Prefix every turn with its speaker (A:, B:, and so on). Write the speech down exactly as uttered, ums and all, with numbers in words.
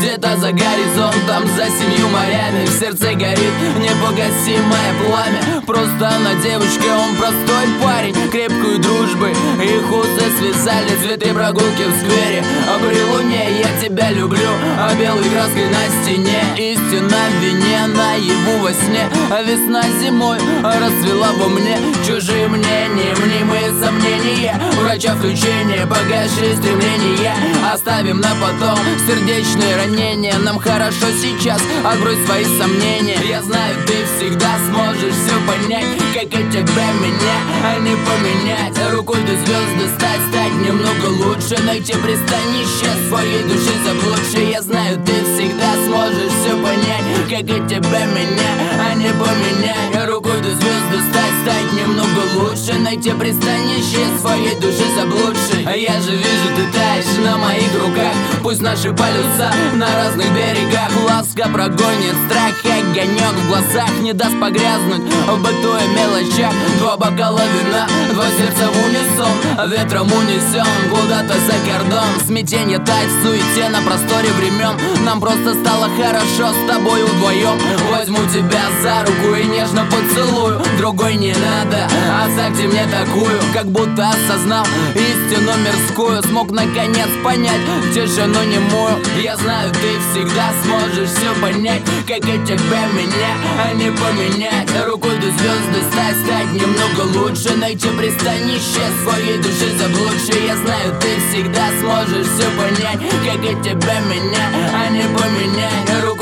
A: Где-то за горизонтом, за семью морями в сердце горит непогасимое пламя. Просто она девочка, он простой парень. Крепкую дружбы их узы связали цветы прогулки в сквере. А при луне я тебя люблю, а белой краской на стене истина в вине, наяву во сне. А весна зимой расцвела во мне. Чужие мнения, мнимые сомнения, врача включения, погасшие стремления. Оставим на потом сердечные ранения. Нам хорошо сейчас, отбрось свои сомнения. Я знаю, ты всегда сможешь все понять, как и тебя меня, а не поменять. Рукой до звезды стать, стать немного лучше, найти пристанище своей души заблудшей. Я знаю, ты всегда сможешь все понять, как и тебя меня, а не поменять. Рукой до звезды стать, стать немного лучше, найти пристанище своей души заблудшей. А я же вижу, ты таешь на моих руках. Пусть наши полюса на разных берегах. Ласка прогонит страх, огонек в глазах не даст погрязнуть в быту и мелочах. Два бокала вина, два сердца в унисон, ветром унесен куда-то за кордон. Смятенье тает в суете на просторе времен. Нам просто стало хорошо с тобой вдвоем. Возьму тебя за руку и нежно поцелую. Другой не надо, оставьте мне такую. Как будто осознал истину мирскую. Смог наконец понять тишину немую. Я знаю, ты всегда сможешь все понять, как и тебя меня, а не поменять. Рукой до звезды стать, стать немного лучше, найти пристанище своей души заблудшей. Я знаю, ты всегда сможешь все понять, как и тебя меня, а не поменять.